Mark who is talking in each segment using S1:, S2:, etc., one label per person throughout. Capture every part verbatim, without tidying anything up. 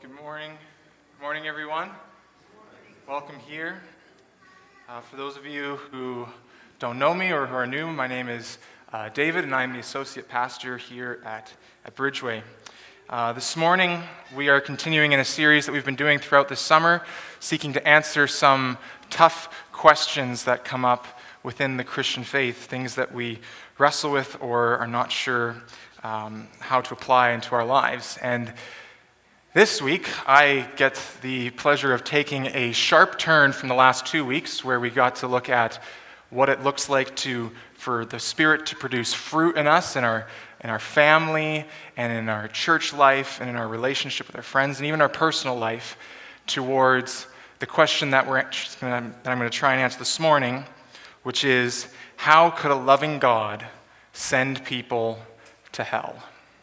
S1: Good morning. Good morning, everyone. Welcome here. Uh, for those of you who don't know me or who are new, my name is uh, David, and I'm the associate pastor here at, at Bridgeway. Uh, this morning, we are continuing in a series that we've been doing throughout the summer, seeking to answer some tough questions that come up within the Christian faith, things that we wrestle with or are not sure um, how to apply into our lives. And this week, I get the pleasure of taking a sharp turn from the last two weeks where we got to look at what it looks like to for the Spirit to produce fruit in us, in our, in our family, and in our church life, and in our relationship with our friends, and even our personal life, towards the question that, we're, that I'm going to try and answer this morning, which is, how could a loving God send people to hell?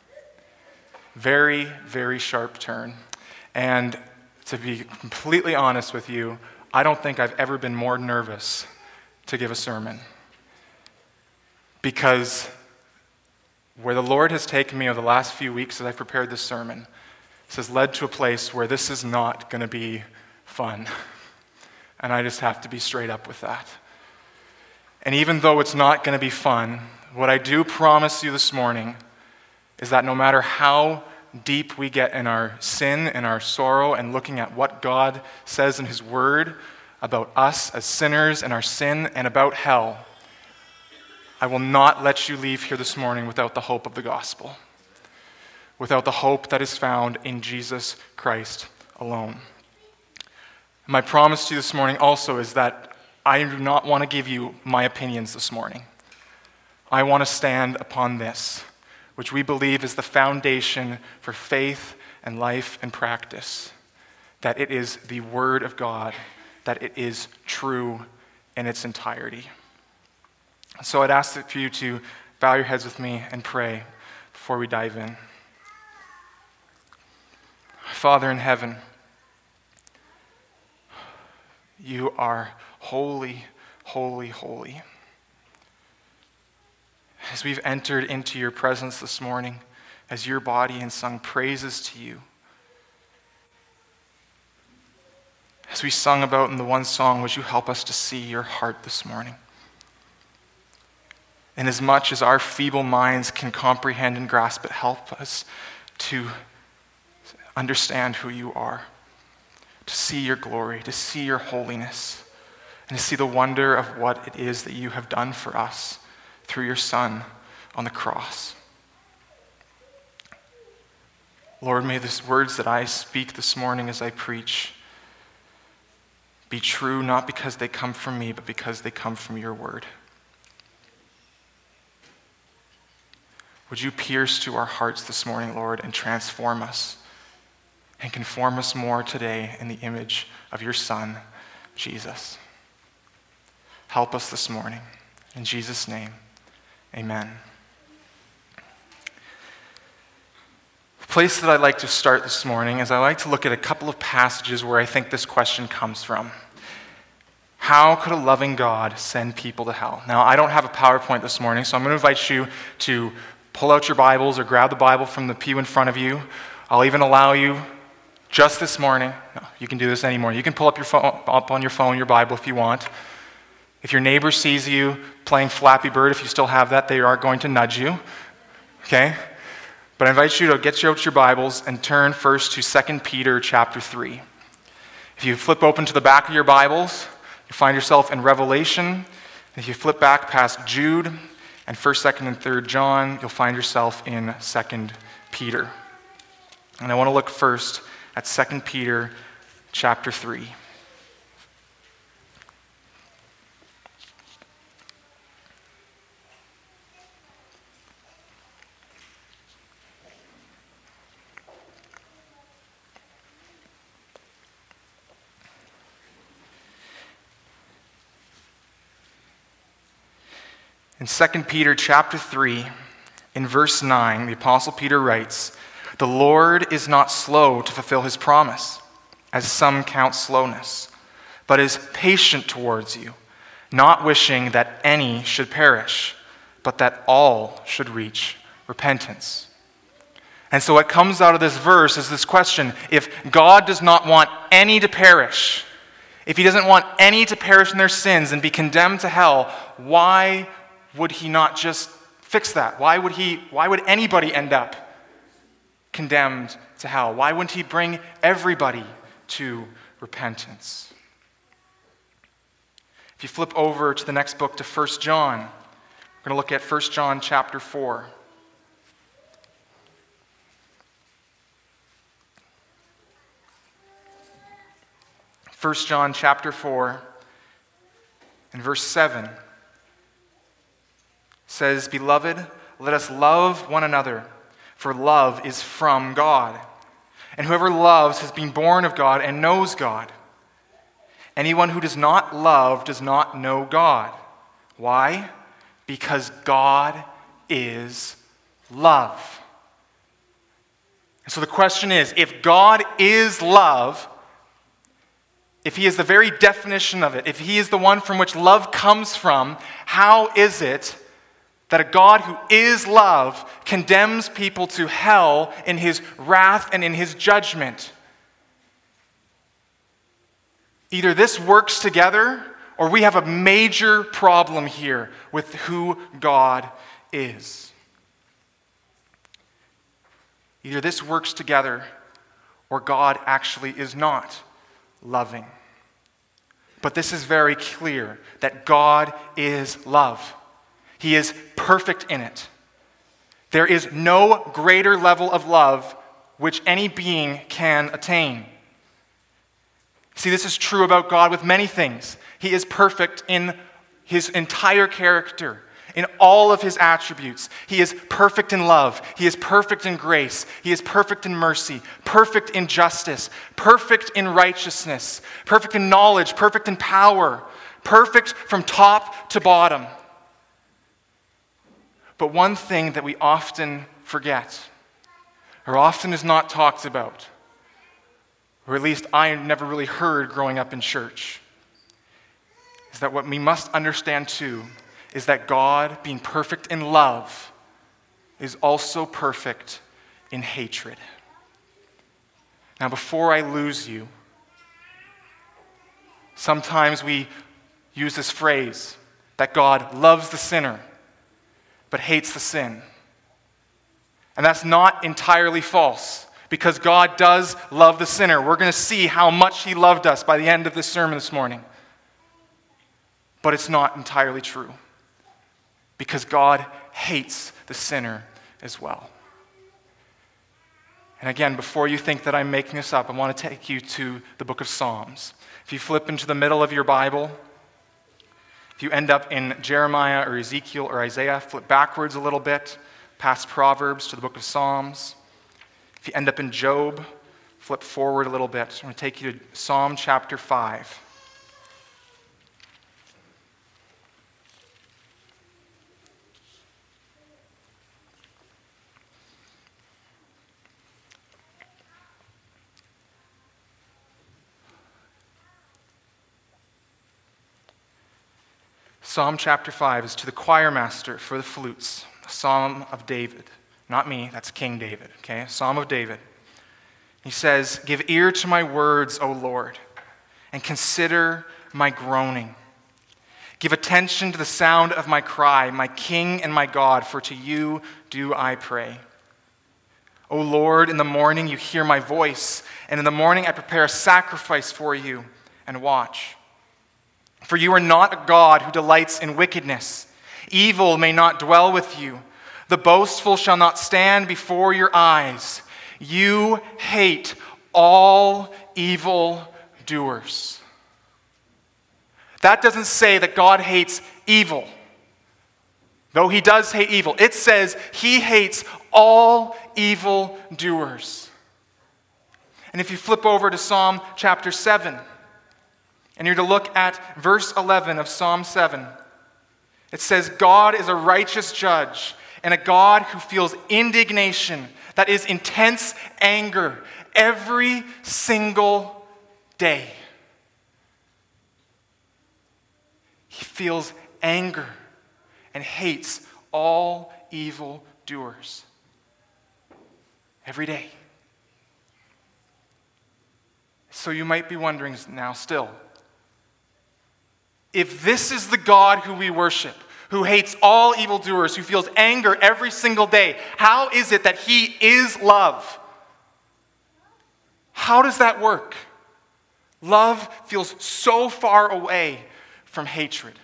S1: Very, very sharp turn. And to be completely honest with you, I don't think I've ever been more nervous to give a sermon. Because where the Lord has taken me over the last few weeks as I've prepared this sermon, this has led to a place where this is not going to be fun. And I just have to be straight up with that. And even though it's not going to be fun, what I do promise you this morning is that no matter how deep we get in our sin and our sorrow and looking at what God says in His Word about us as sinners and our sin and about hell, I will not let you leave here this morning without the hope of the gospel, without the hope that is found in Jesus Christ alone. My promise to you this morning also is that I do not want to give you my opinions this morning. I want to stand upon this, which we believe is the foundation for faith and life and practice, that it is the Word of God, that it is true in its entirety. So I'd ask for you to bow your heads with me and pray before we dive in. Father in heaven, you are holy, holy, holy. As we've entered into your presence this morning, as your body and sung praises to you, as we sung about in the one song, would you help us to see your heart this morning? And as much as our feeble minds can comprehend and grasp it, help us to understand who you are, to see your glory, to see your holiness, and to see the wonder of what it is that you have done for us through your Son on the cross. Lord, may the words that I speak this morning as I preach be true, not because they come from me, but because they come from your word. Would you pierce to our hearts this morning, Lord, and transform us and conform us more today in the image of your Son, Jesus. Help us this morning. In Jesus' name, amen. The place that I'd like to start this morning is I like to look at a couple of passages where I think this question comes from. How could a loving God send people to hell? Now, I don't have a PowerPoint this morning, so I'm going to invite you to pull out your Bibles or grab the Bible from the pew in front of you. I'll even allow you just this morning. No, you can do this any morning. You can pull up your phone, up on your phone, your Bible if you want. If your neighbor sees you playing Flappy Bird, if you still have that, they are going to nudge you, okay? But I invite you to get out your Bibles and turn first to Second Peter chapter three. If you flip open to the back of your Bibles, you find yourself in Revelation. If you flip back past Jude and first, second, and third John, you'll find yourself in Second Peter. And I want to look first at Second Peter chapter three. In Second Peter chapter three, in verse nine, the Apostle Peter writes, "The Lord is not slow to fulfill his promise, as some count slowness, but is patient towards you, not wishing that any should perish, but that all should reach repentance. And so what comes out of this verse is this question: if God does not want any to perish, if he doesn't want any to perish in their sins and be condemned to hell, why would he not just fix that? Why would he, why would anybody end up condemned to hell? Why wouldn't he bring everybody to repentance? If you flip over to the next book, to First John, we're going to look at First John chapter four. First John chapter four and verse seven says, "Beloved, let us love one another, for love is from God. And whoever loves has been born of God and knows God. Anyone who does not love does not know God." Why? Because God is love. And so the question is, if God is love, if he is the very definition of it, if he is the one from which love comes from, how is it that a God who is love condemns people to hell in his wrath and in his judgment? Either this works together, or we have a major problem here with who God is. Either this works together, or God actually is not loving. But this is very clear, that God is love. He is perfect in it. There is no greater level of love which any being can attain. See, this is true about God with many things. He is perfect in his entire character, in all of his attributes. He is perfect in love. He is perfect in grace. He is perfect in mercy, perfect in justice, perfect in righteousness, perfect in knowledge, perfect in power, perfect from top to bottom. But one thing that we often forget, or often is not talked about, or at least I never really heard growing up in church, is that what we must understand too is that God, being perfect in love, is also perfect in hatred. Now, before I lose you, sometimes we use this phrase that God loves the sinner but hates the sin. And that's not entirely false, because God does love the sinner. We're going to see how much he loved us by the end of this sermon this morning. But it's not entirely true, because God hates the sinner as well. And again, before you think that I'm making this up, I want to take you to the book of Psalms. If you flip into the middle of your Bible, if you end up in Jeremiah or Ezekiel or Isaiah, flip backwards a little bit, past Proverbs to the book of Psalms. If you end up in Job, flip forward a little bit. I'm going to take you to Psalm chapter five. Psalm chapter five is to the choir master for the flutes, a psalm of David. Not me, that's King David, okay? A psalm of David. He says, "Give ear to my words, O Lord, and consider my groaning. Give attention to the sound of my cry, my King and my God, for to you do I pray. O Lord, in the morning you hear my voice, and in the morning I prepare a sacrifice for you and watch. For you are not a God who delights in wickedness. Evil may not dwell with you. The boastful shall not stand before your eyes. You hate all evil doers." That doesn't say that God hates evil, though he does hate evil. It says he hates all evil doers. And if you flip over to Psalm chapter seven, and you're to look at verse eleven of Psalm seven. It says, "God is a righteous judge and a God who feels indignation, that is intense anger, every single day." He feels anger and hates all evil doers. every day. So you might be wondering now still, if this is the God who we worship, who hates all evildoers, who feels anger every single day, how is it that he is love? How does that work? Love feels so far away from hatred.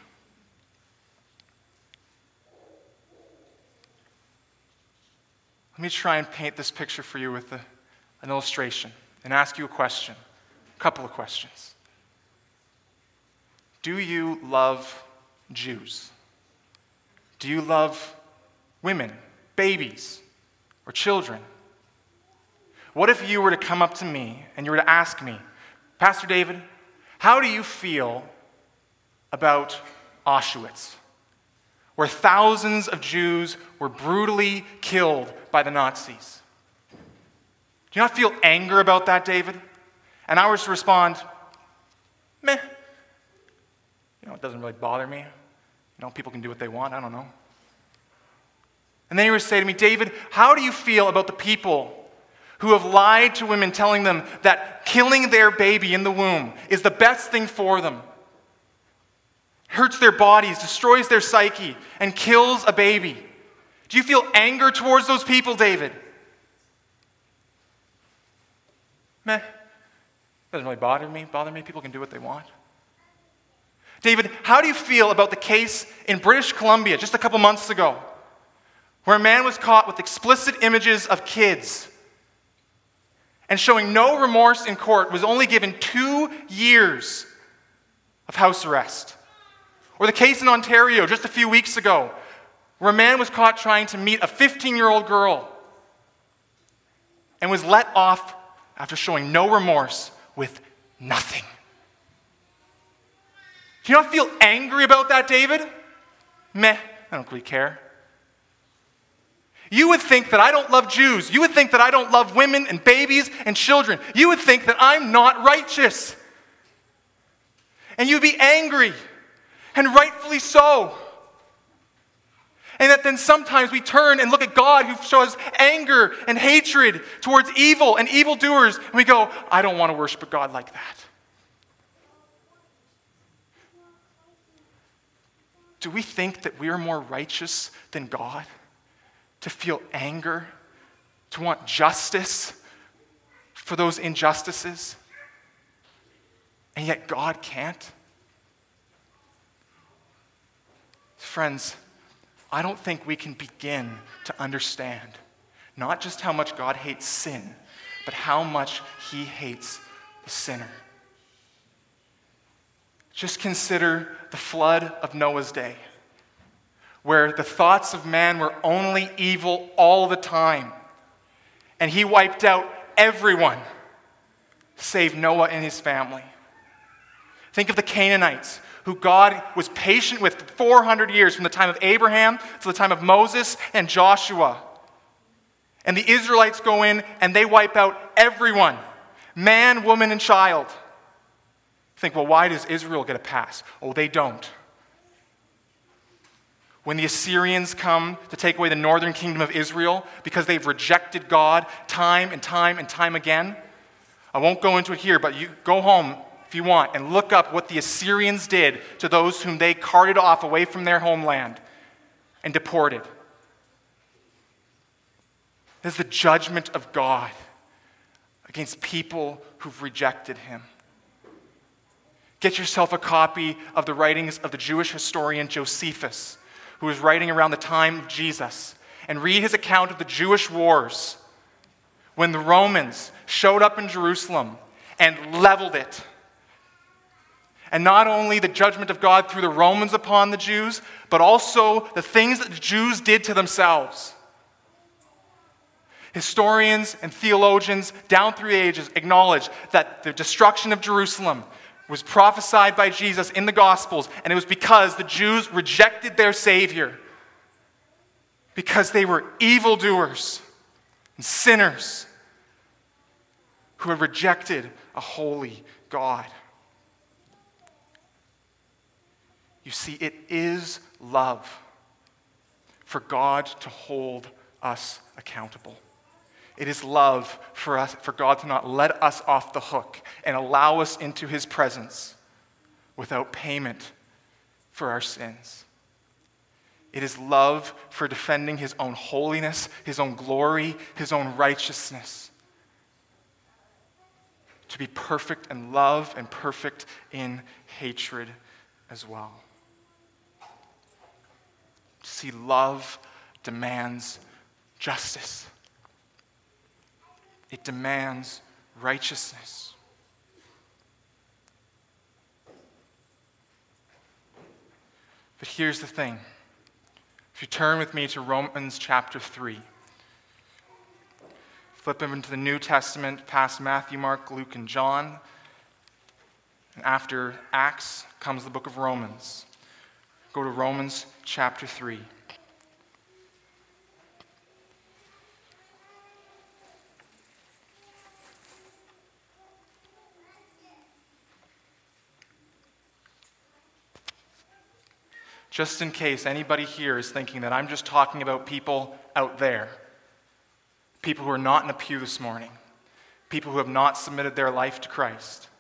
S1: Let me try and paint this picture for you with a, an illustration and ask you a question, a couple of questions. Do you love Jews? Do you love women, babies, or children? What if you were to come up to me and you were to ask me, Pastor David, how do you feel about Auschwitz, where thousands of Jews were brutally killed by the Nazis? Do you not feel anger about that, David? And I was to respond, meh. You know, it doesn't really bother me. You know, people can do what they want. I don't know. And then he would say to me, David, how do you feel about the people who have lied to women, telling them that killing their baby in the womb is the best thing for them? Hurts their bodies, destroys their psyche, and kills a baby. Do you feel anger towards those people, David? Meh. Doesn't really bother me. Bother me. People can do what they want. David, how do you feel about the case in British Columbia just a couple months ago, where a man was caught with explicit images of kids and showing no remorse in court, was only given two years of house arrest? Or the case in Ontario just a few weeks ago, where a man was caught trying to meet a fifteen-year-old girl and was let off after showing no remorse with nothing. Do you not feel angry about that, David? Meh, I don't really care. You would think that I don't love Jews. You would think that I don't love women and babies and children. You would think that I'm not righteous. And you'd be angry, and rightfully so. And that then sometimes we turn and look at God, who shows anger and hatred towards evil and evildoers, and we go, I don't want to worship a God like that. Do we think that we are more righteous than God? To feel anger, to want justice for those injustices, and yet God can't? Friends, I don't think we can begin to understand not just how much God hates sin, but how much he hates the sinner. Just consider the flood of Noah's day, where the thoughts of man were only evil all the time. And he wiped out everyone, save Noah and his family. Think of the Canaanites, who God was patient with for four hundred years, from the time of Abraham to the time of Moses and Joshua. And the Israelites go in and they wipe out everyone, man, woman, and child. Think, well, why does Israel get a pass? Oh, they don't. When the Assyrians come to take away the northern kingdom of Israel because they've rejected God time and time and time again, I won't go into it here, but you go home if you want and look up what the Assyrians did to those whom they carted off away from their homeland and deported. This is the judgment of God against people who've rejected him. Get yourself a copy of the writings of the Jewish historian Josephus, who was writing around the time of Jesus, and read his account of the Jewish wars when the Romans showed up in Jerusalem and leveled it. And not only the judgment of God through the Romans upon the Jews, but also the things that the Jews did to themselves. Historians and theologians down through the ages acknowledge that the destruction of Jerusalem was prophesied by Jesus in the Gospels, and it was because the Jews rejected their Savior, because they were evildoers and sinners who had rejected a holy God. You see, it is love for God to hold us accountable. It is love for us, for God to not let us off the hook and allow us into his presence without payment for our sins. It is love for defending his own holiness, his own glory, his own righteousness. To be perfect in love and perfect in hatred as well. See, love demands justice. It demands righteousness. But here's the thing. If you turn with me to Romans chapter three, flip into the New Testament past Matthew, Mark, Luke, and John. And after Acts comes the book of Romans. Go to Romans chapter three. Just in case anybody here is thinking that I'm just talking about people out there, people who are not in a pew this morning, people who have not submitted their life to Christ.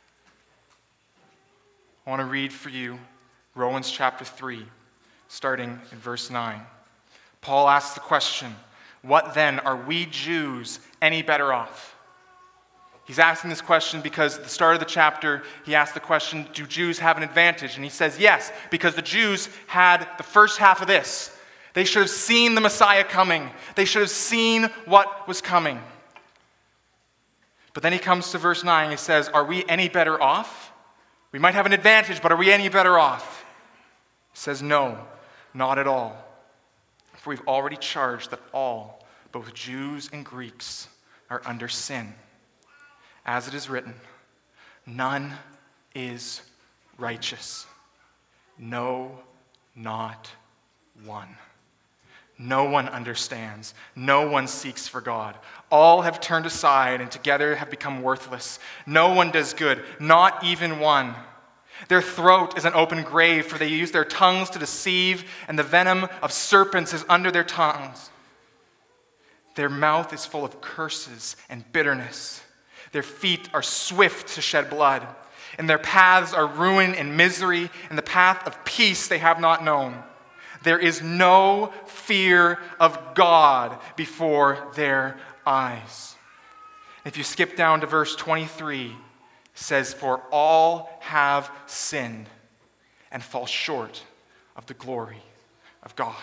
S1: I want to read for you Romans chapter three, starting in verse nine. Paul asks the question, what then, are we Jews any better off? He's asking this question because at the start of the chapter, he asked the question, do Jews have an advantage? And he says, yes, because the Jews had the first half of this. They should have seen the Messiah coming. They should have seen what was coming. But then he comes to verse nine, he says, are we any better off? We might have an advantage, but are we any better off? He says, no, not at all. For we've already charged that all, both Jews and Greeks, are under sin. As it is written, none is righteous. No, not one. No one understands. No one seeks for God. All have turned aside and together have become worthless. No one does good, not even one. Their throat is an open grave, for they use their tongues to deceive, and the venom of serpents is under their tongues. Their mouth is full of curses and bitterness. Their feet are swift to shed blood, and their paths are ruin and misery, and the path of peace they have not known. There is no fear of God before their eyes. If you skip down to verse twenty-three, it says, for all have sinned and fall short of the glory of God.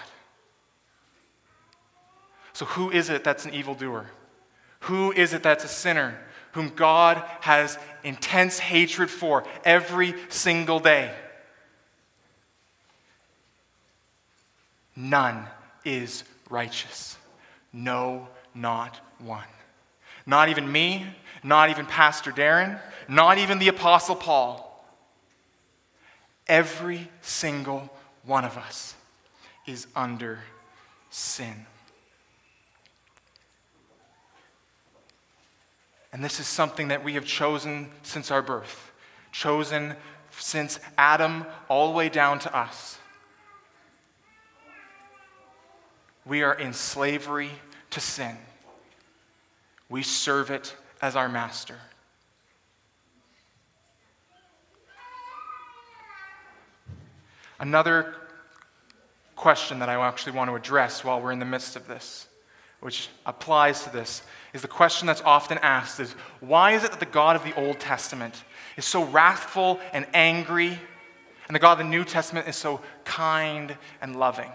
S1: So who is it that's an evildoer? Who is it that's a sinner whom God has intense hatred for every single day? None is righteous. No, not one. Not even me, not even Pastor Darren, not even the Apostle Paul. Every single one of us is under sin. And this is something that we have chosen since our birth, chosen since Adam all the way down to us. We are in slavery to sin. We serve it as our master. Another question that I actually want to address while we're in the midst of this, which applies to this, is the question that's often asked is, why is it that the God of the Old Testament is so wrathful and angry, and the God of the New Testament is so kind and loving?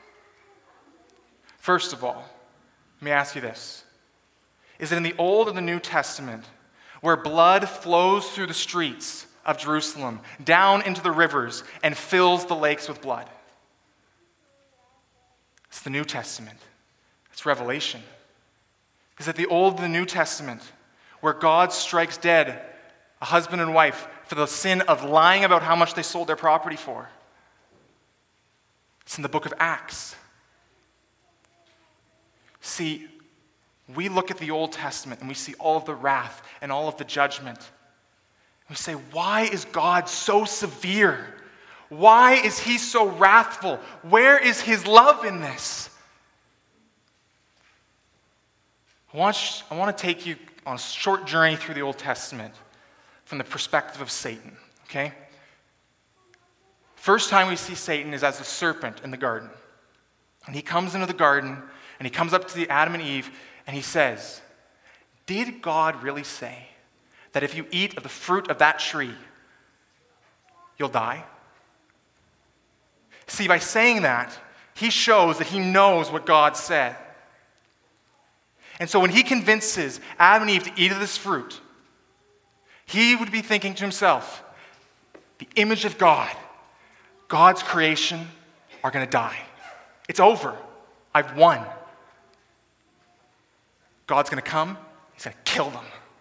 S1: First of all, let me ask you this. Is it in the Old and the New Testament where blood flows through the streets of Jerusalem, down into the rivers, and fills the lakes with blood? It's the New Testament. It's Revelation. Is it the Old and the New Testament where God strikes dead a husband and wife for the sin of lying about how much they sold their property for? It's in the book of Acts. See, we look at the Old Testament and we see all of the wrath and all of the judgment. We say, why is God so severe? Why is he so wrathful? Where is his love in this? I want, I want to take you on a short journey through the Old Testament from the perspective of Satan, okay? First time we see Satan is as a serpent in the garden. And he comes into the garden, and he comes up to the Adam and Eve, and he says, did God really say that if you eat of the fruit of that tree, you'll die? See, by saying that, he shows that he knows what God said. And so when he convinces Adam and Eve to eat of this fruit, he would be thinking to himself, the image of God, God's creation, are going to die. It's over. I've won. God's going to come. He's going to kill them.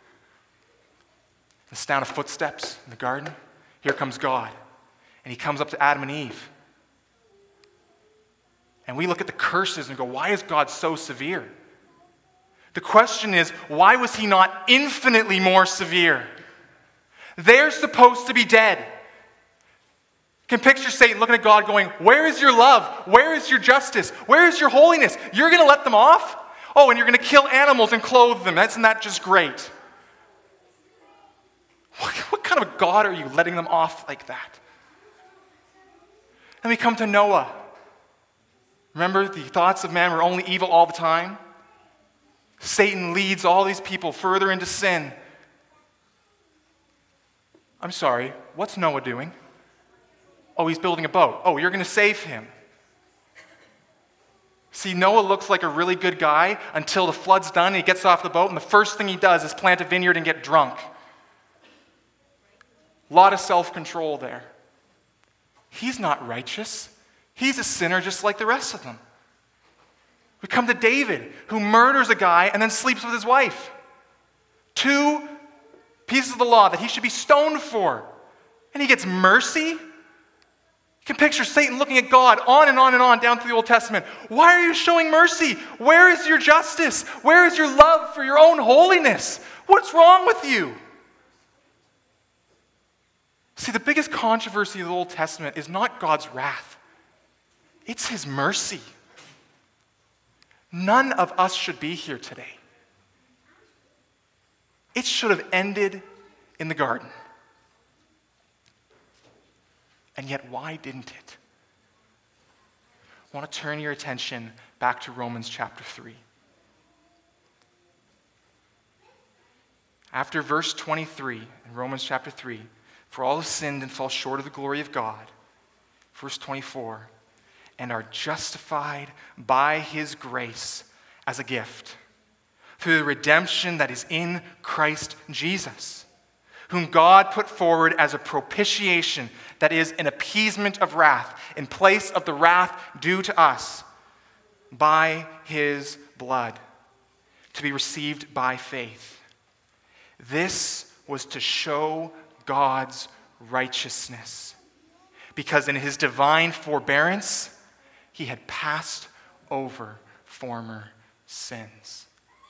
S1: The sound of footsteps in the garden. Here comes God. And he comes up to Adam and Eve. And we look at the curses and go, why is God so severe? The question is, why was he not infinitely more severe? They're supposed to be dead. You can picture Satan looking at God going, where is your love? Where is your justice? Where is your holiness? You're going to let them off? Oh, and you're going to kill animals and clothe them. Isn't that just great? What, what kind of a God are you letting them off like that? Then we come to Noah. Remember, the thoughts of man were only evil all the time. Satan leads all these people further into sin. I'm sorry, what's Noah doing? Oh, he's building a boat. Oh, you're going to save him. See, Noah looks like a really good guy until the flood's done and he gets off the boat, and the first thing he does is plant a vineyard and get drunk. A lot of self-control there. He's not righteous. He's a sinner just like the rest of them. We come to David, who murders a guy and then sleeps with his wife. Two pieces of the law that he should be stoned for. And he gets mercy? You can picture Satan looking at God on and on and on down through the Old Testament. Why are you showing mercy? Where is your justice? Where is your love for your own holiness? What's wrong with you? See, the biggest controversy of the Old Testament is not God's wrath. It's his mercy. None of us should be here today. It should have ended in the garden. And yet, why didn't it? I want to turn your attention back to Romans chapter three. After verse twenty-three in Romans chapter three, for all have sinned and fall short of the glory of God. Verse twenty-four, and are justified by his grace as a gift through the redemption that is in Christ Jesus, whom God put forward as a propitiation, that is, an appeasement of wrath, in place of the wrath due to us, by his blood, to be received by faith. This was to show God's righteousness, because in his divine forbearance, he had passed over former sins.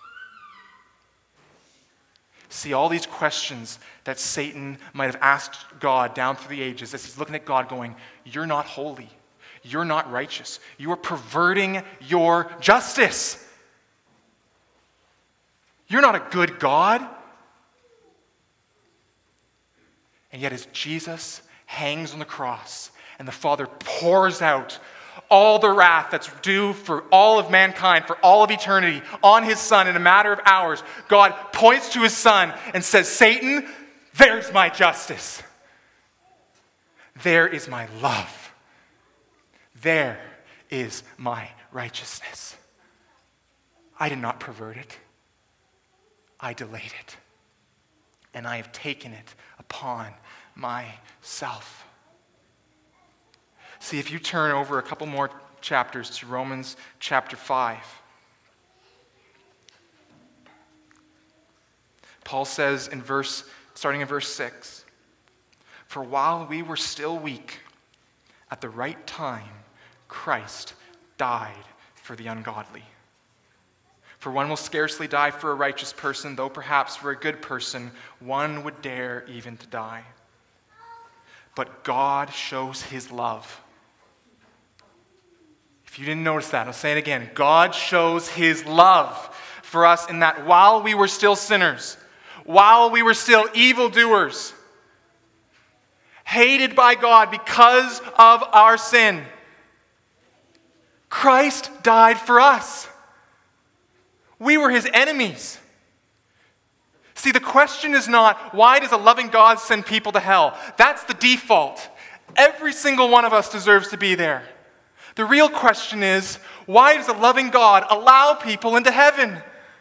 S1: See, all these questions that Satan might have asked God down through the ages, as he's looking at God going, you're not holy, you're not righteous, you are perverting your justice. You're not a good God. And yet as Jesus hangs on the cross and the Father pours out all the wrath that's due for all of mankind, for all of eternity, on his Son in a matter of hours, God points to his Son and says, Satan, there's my justice. There is my love. There is my righteousness. I did not pervert it. I delayed it. And I have taken it upon myself. See, if you turn over a couple more chapters to Romans chapter five, Paul says in verse, starting in verse six, for while we were still weak, at the right time, Christ died for the ungodly. For one will scarcely die for a righteous person, though perhaps for a good person one would dare even to die. But God shows his love. If you didn't notice that, I'll say it again. God shows his love for us in that while we were still sinners, while we were still evildoers, hated by God because of our sin, Christ died for us. We were his enemies. See, the question is not, why does a loving God send people to hell? That's the default. Every single one of us deserves to be there. The real question is, why does a loving God allow people into heaven?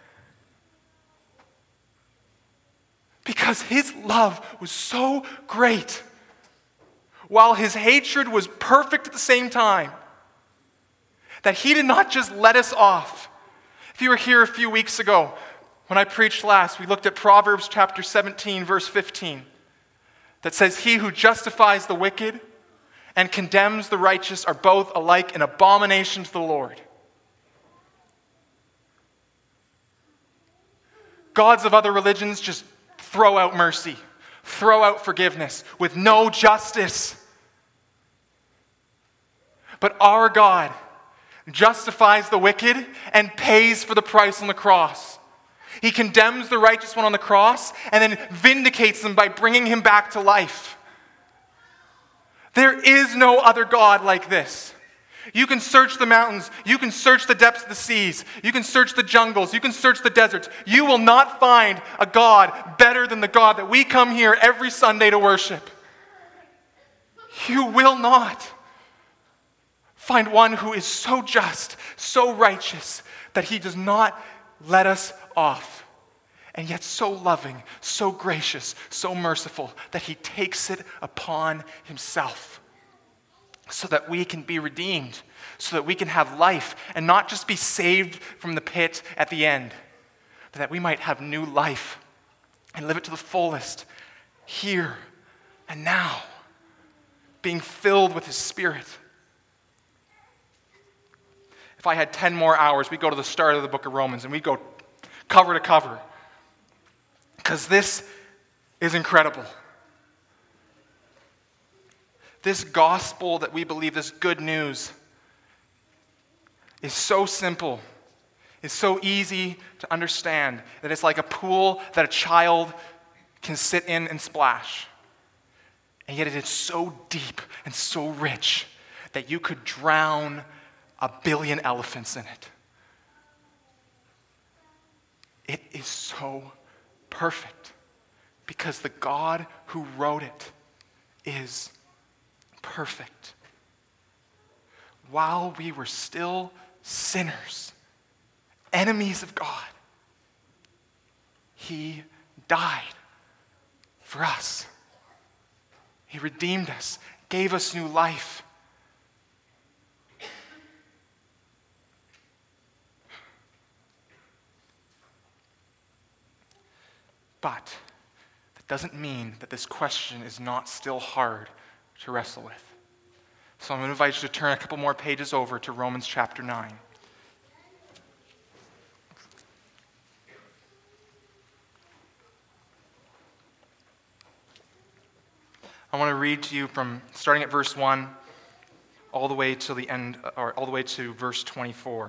S1: Because his love was so great, while his hatred was perfect at the same time, that he did not just let us off. If you were here a few weeks ago, when I preached last, we looked at Proverbs chapter seventeen, verse fifteen, that says, "He who justifies the wicked and condemns the righteous are both alike an abomination to the Lord." Gods of other religions just throw out mercy, throw out forgiveness with no justice. But our God justifies the wicked and pays for the price on the cross. He condemns the righteous one on the cross and then vindicates them by bringing him back to life. There is no other God like this. You can search the mountains. You can search the depths of the seas. You can search the jungles. You can search the deserts. You will not find a God better than the God that we come here every Sunday to worship. You will not find one who is so just, so righteous, that he does not let us off. And yet so loving, so gracious, so merciful, that he takes it upon himself so that we can be redeemed, so that we can have life and not just be saved from the pit at the end, but that we might have new life and live it to the fullest here and now, being filled with his Spirit. If I had ten more hours, we'd go to the start of the book of Romans and we'd go cover to cover, because this is incredible. This gospel that we believe, this good news, is so simple, is so easy to understand, that it's like a pool that a child can sit in and splash. And yet it is so deep and so rich that you could drown a billion elephants in it. It is so perfect because the God who wrote it is perfect. While we were still sinners, enemies of God, he died for us. He redeemed us, gave us new life. But that doesn't mean that this question is not still hard to wrestle with. So I'm going to invite you to turn a couple more pages over to Romans chapter nine. I want to read to you from starting at verse one all the way to the end, or all the way to verse twenty-four.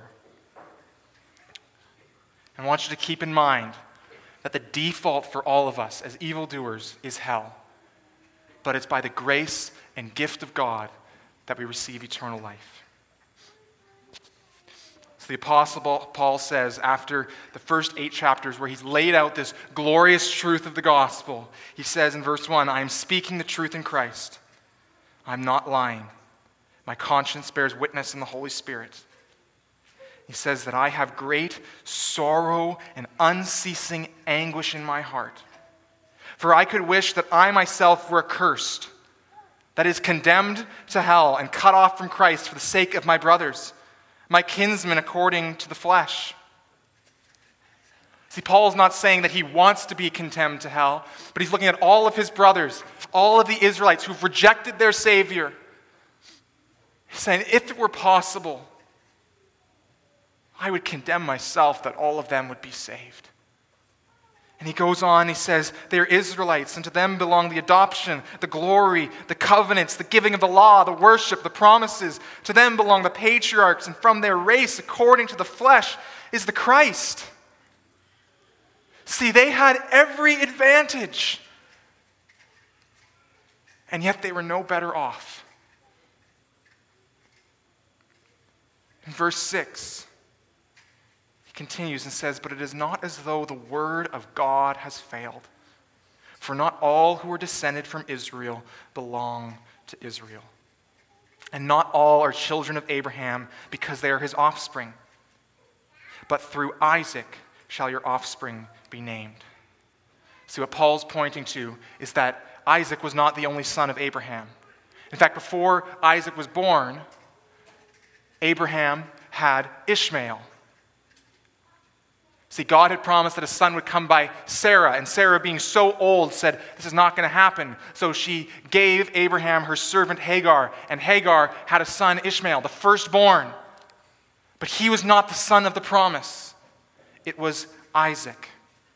S1: And I want you to keep in mind that the default for all of us as evildoers is hell. But it's by the grace and gift of God that we receive eternal life. So the Apostle Paul says, after the first eight chapters where he's laid out this glorious truth of the gospel, he says in verse one, "I am speaking the truth in Christ. I'm not lying. My conscience bears witness in the Holy Spirit." He says that I have great sorrow and unceasing anguish in my heart. For I could wish that I myself were accursed, that is, condemned to hell and cut off from Christ for the sake of my brothers, my kinsmen according to the flesh. See, Paul's not saying that he wants to be condemned to hell, but he's looking at all of his brothers, all of the Israelites who've rejected their Savior. He's saying, if it were possible, I would condemn myself that all of them would be saved. And he goes on, he says, they are Israelites, and to them belong the adoption, the glory, the covenants, the giving of the law, the worship, the promises. To them belong the patriarchs, and from their race, according to the flesh, is the Christ, See, they had every advantage. And yet they were no better off. In verse six, he continues and says, "But it is not as though the word of God has failed. For not all who are descended from Israel belong to Israel. And not all are children of Abraham because they are his offspring. But through Isaac shall your offspring be named." See, what Paul's pointing to is that Isaac was not the only son of Abraham. In fact, before Isaac was born, Abraham had Ishmael. See, God had promised that a son would come by Sarah, and Sarah, being so old, said, "This is not going to happen." So she gave Abraham her servant Hagar, and Hagar had a son, Ishmael, the firstborn. But he was not the son of the promise. It was Isaac.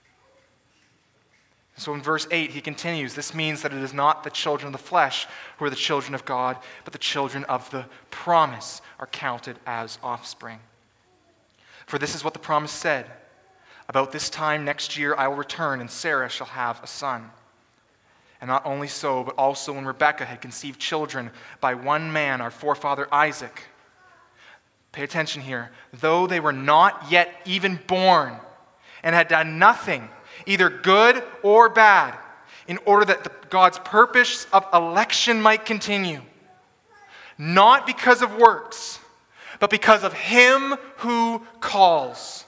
S1: So in verse eight, he continues, "This means that it is not the children of the flesh who are the children of God, but the children of the promise are counted as offspring. For this is what the promise said, 'About this time next year I will return, and Sarah shall have a son.' And not only so, but also when Rebekah had conceived children by one man, our forefather Isaac." Pay attention here. "Though they were not yet even born, and had done nothing, either good or bad, in order that the, God's purpose of election might continue, not because of works, but because of him who calls.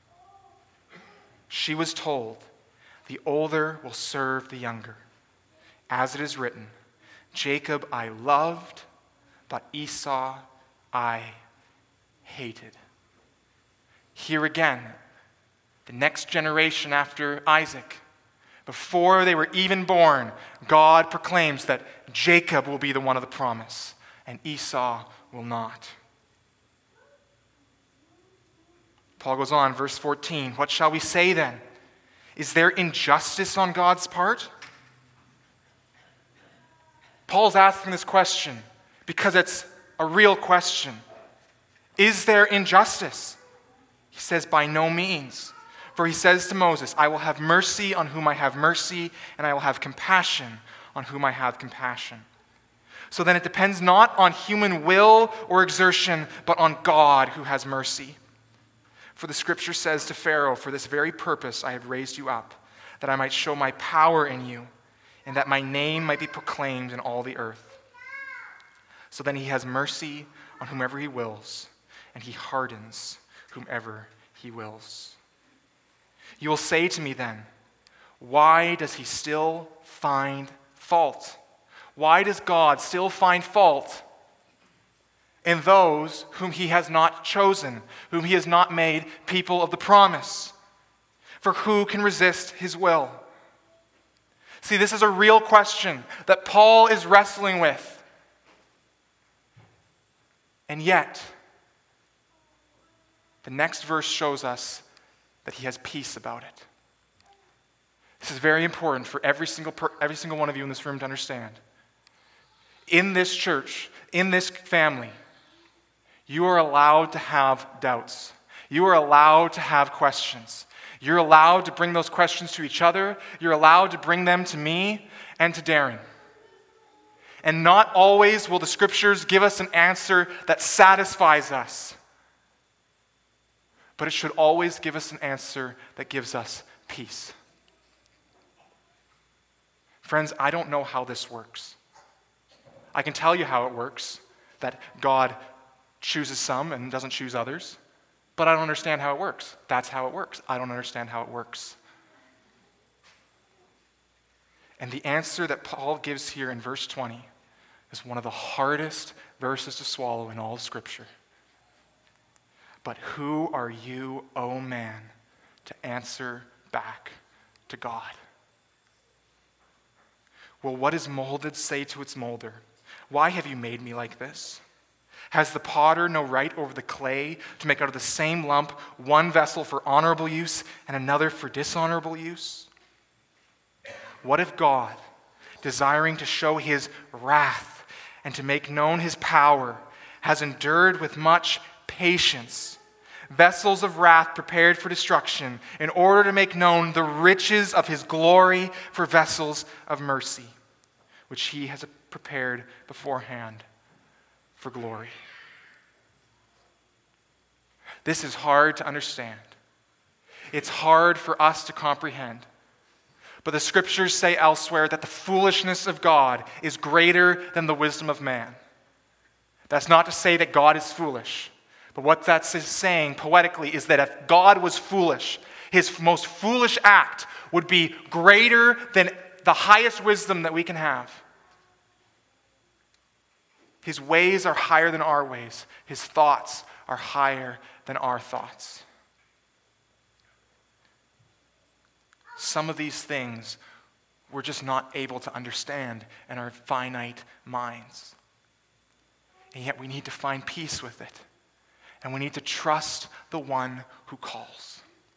S1: She was told, 'The older will serve the younger.' As it is written, 'Jacob I loved, but Esau I hated.'" Here again, the next generation after Isaac, before they were even born, God proclaims that Jacob will be the one of the promise, and Esau will not. Paul goes on, verse fourteen, "What shall we say then? Is there injustice on God's part?" Paul's asking this question because it's a real question. Is there injustice? He says, by no means. For he says to Moses, "I will have mercy on whom I have mercy, and I will have compassion on whom I have compassion." So then it depends not on human will or exertion, but on God who has mercy. For the scripture says to Pharaoh, "For this very purpose I have raised you up, that I might show my power in you, and that my name might be proclaimed in all the earth." So then he has mercy on whomever he wills, and he hardens whomever he wills. You will say to me then, "Why does he still find fault?" Why does God still find fault in those whom he has not chosen, whom he has not made people of the promise? For who can resist his will? See, this is a real question that Paul is wrestling with. And yet, the next verse shows us that he has peace about it. This is very important for every single per, every single one of you in this room to understand. In this church, in this family, you are allowed to have doubts. You are allowed to have questions. You're allowed to bring those questions to each other. You're allowed to bring them to me and to Darren. And not always will the scriptures give us an answer that satisfies us. But it should always give us an answer that gives us peace. Friends, I don't know how this works. I can tell you how it works, that God chooses some and doesn't choose others, but I don't understand how it works. That's how it works. I don't understand how it works. And the answer that Paul gives here in verse twenty is one of the hardest verses to swallow in all of Scripture. "But who are you, O man, to answer back to God?" Will what is molded say to its molder, "Why have you made me like this?" Has the potter no right over the clay to make out of the same lump one vessel for honorable use and another for dishonorable use? What if God, desiring to show his wrath and to make known his power, has endured with much patience, vessels of wrath prepared for destruction, in order to make known the riches of his glory for vessels of mercy, which he has prepared beforehand for glory. This is hard to understand. It's hard for us to comprehend. But the scriptures say elsewhere that the foolishness of God is greater than the wisdom of man. That's not to say that God is foolish. But what that's saying poetically is that if God was foolish, his most foolish act would be greater than the highest wisdom that we can have. His ways are higher than our ways. His thoughts are higher than our thoughts. Some of these things we're just not able to understand in our finite minds. And yet we need to find peace with it. And we need to trust the one who calls.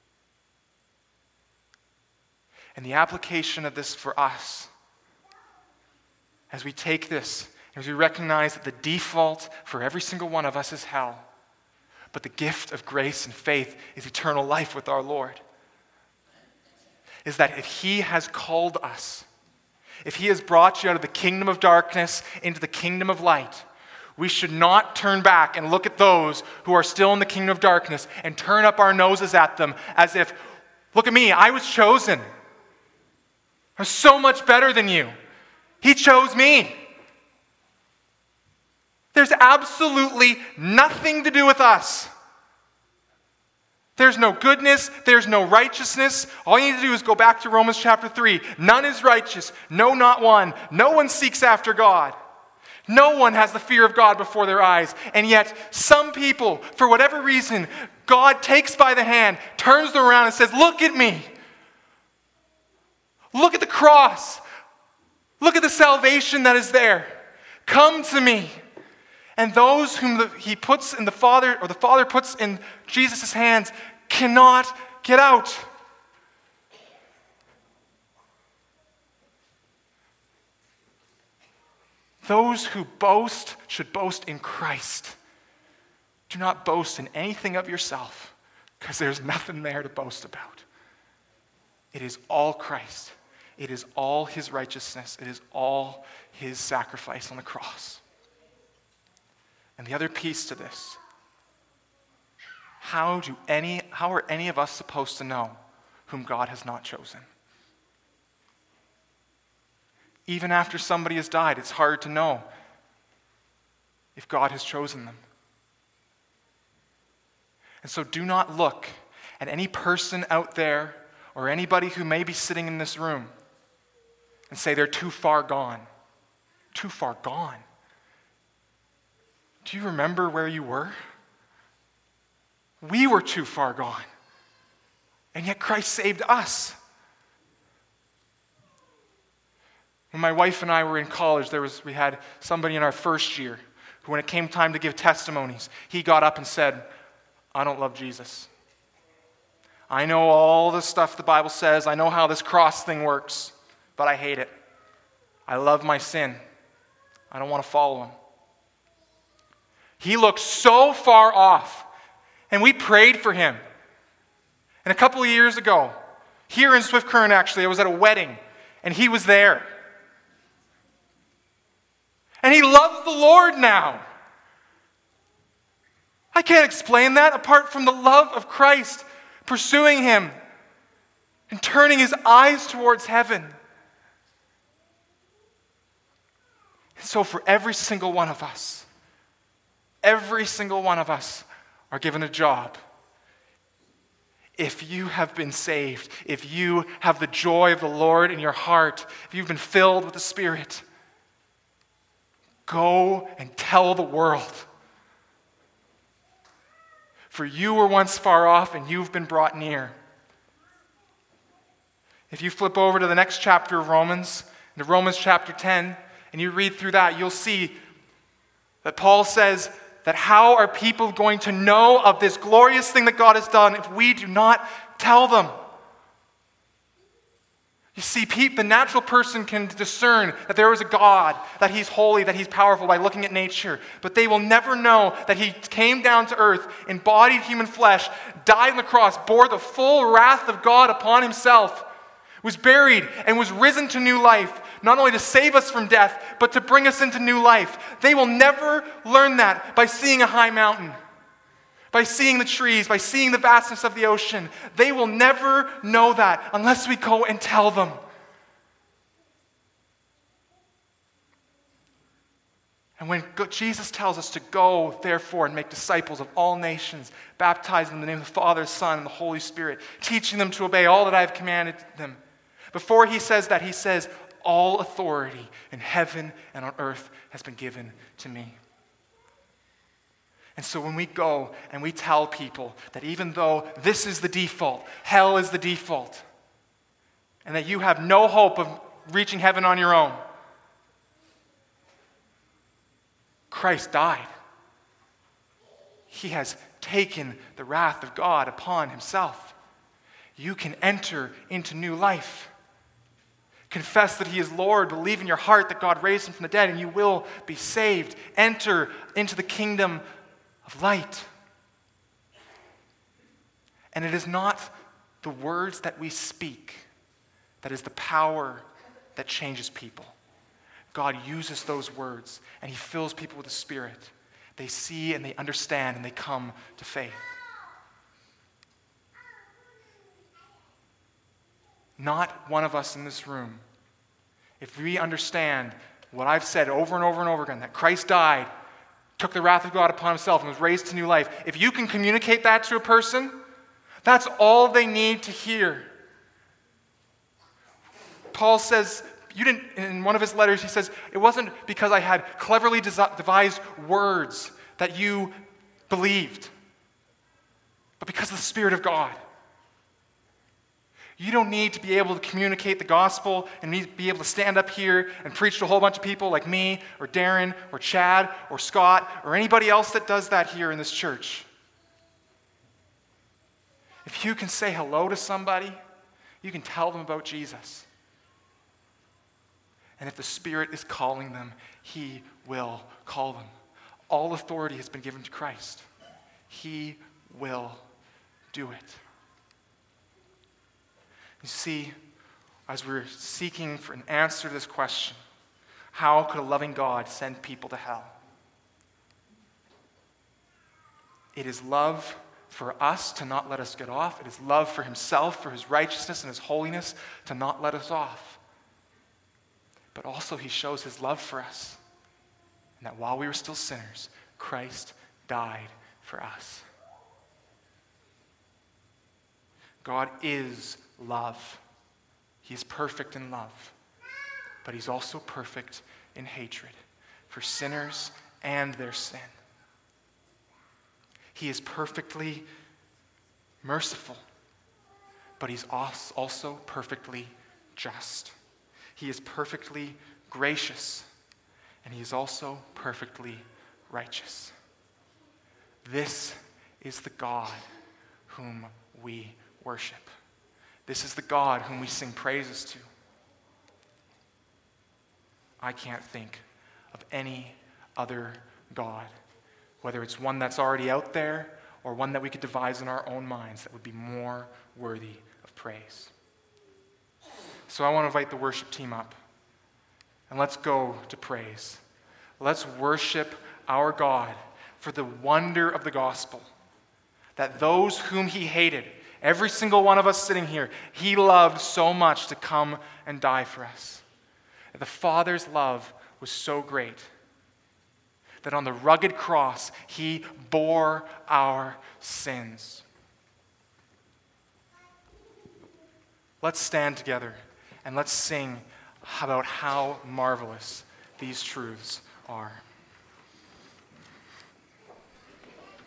S1: And the application of this for us, as we take this, as we recognize that the default for every single one of us is hell, but the gift of grace and faith is eternal life with our Lord, is that if he has called us, if he has brought you out of the kingdom of darkness into the kingdom of light, we should not turn back and look at those who are still in the kingdom of darkness and turn up our noses at them as if, look at me, I was chosen. I'm so much better than you. He chose me. There's absolutely nothing to do with us. There's no goodness, there's no righteousness. All you need to do is go back to Romans chapter three. None is righteous, no, not one. No one seeks after God. No one has the fear of God before their eyes. And yet, some people, for whatever reason, God takes by the hand, turns them around and says, look at me. Look at the cross. Look at the salvation that is there. Come to me. And those whom the, he puts in the Father, or the Father puts in Jesus' hands, cannot get out. Those who boast should boast in Christ. Do not boast in anything of yourself, because there's nothing there to boast about. It is all Christ. It is all his righteousness. It is all his sacrifice on the cross. And the other piece to this, how do any, how are any of us supposed to know whom God has not chosen? Even after somebody has died, it's hard to know if God has chosen them. And so do not look at any person out there or anybody who may be sitting in this room and say they're too far gone. Too far gone. Do you remember where you were? We were too far gone. And yet Christ saved us. When my wife and I were in college, there was we had somebody in our first year who, when it came time to give testimonies, he got up and said, I don't love Jesus. I know all the stuff the Bible says. I know how this cross thing works, but I hate it. I love my sin. I don't want to follow him. He looked so far off, and we prayed for him. And a couple of years ago, here in Swift Current actually, I was at a wedding, and he was there. And he loves the Lord now. I can't explain that apart from the love of Christ pursuing him and turning his eyes towards heaven. And so for every single one of us, every single one of us are given a job. If you have been saved, if you have the joy of the Lord in your heart, if you've been filled with the Spirit, go and tell the world. For you were once far off and you've been brought near. If you flip over to the next chapter of Romans, to Romans chapter ten, and you read through that, you'll see that Paul says that how are people going to know of this glorious thing that God has done if we do not tell them? You see, the natural person can discern that there is a God, that he's holy, that he's powerful by looking at nature. But they will never know that he came down to earth, embodied human flesh, died on the cross, bore the full wrath of God upon himself, was buried, and was risen to new life, not only to save us from death, but to bring us into new life. They will never learn that by seeing a high mountain, by seeing the trees, by seeing the vastness of the ocean. They will never know that unless we go and tell them. And when Jesus tells us to go, therefore, and make disciples of all nations, baptizing them in the name of the Father, Son, and the Holy Spirit, teaching them to obey all that I have commanded them. Before he says that, he says, all authority in heaven and on earth has been given to me. And so when we go and we tell people that even though this is the default, hell is the default, and that you have no hope of reaching heaven on your own, Christ died. He has taken the wrath of God upon himself. You can enter into new life. Confess that he is Lord. Believe in your heart that God raised him from the dead, and you will be saved. Enter into the kingdom of light. And it is not the words that we speak that is the power that changes people. God uses those words, and he fills people with the Spirit. They see and they understand, and they come to faith. Not one of us in this room, if we understand what I've said over and over and over again, that Christ died, took the wrath of God upon himself, and was raised to new life, if you can communicate that to a person, that's all they need to hear. Paul says, you didn't, in one of his letters, he says, it wasn't because I had cleverly devised words that you believed, but because of the Spirit of God. You don't need to be able to communicate the gospel and be able to stand up here and preach to a whole bunch of people like me or Darren or Chad or Scott or anybody else that does that here in this church. If you can say hello to somebody, you can tell them about Jesus. And if the Spirit is calling them, he will call them. All authority has been given to Christ. He will do it. You see, as we're seeking for an answer to this question, how could a loving God send people to hell? It is love for us to not let us get off. It is love for himself, for his righteousness and his holiness to not let us off. But also he shows his love for us, and that while we were still sinners, Christ died for us. God is love. He is perfect in love, but he's also perfect in hatred for sinners and their sin. He is perfectly merciful, but he's also perfectly just. He is perfectly gracious, and he is also perfectly righteous. This is the God whom we worship. This is the God whom we sing praises to. I can't think of any other God, whether it's one that's already out there or one that we could devise in our own minds that would be more worthy of praise. So I want to invite the worship team up, and let's go to praise. Let's worship our God for the wonder of the gospel, that those whom he hated, every single one of us sitting here, he loved so much to come and die for us. The Father's love was so great that on the rugged cross, he bore our sins. Let's stand together and let's sing about how marvelous these truths are.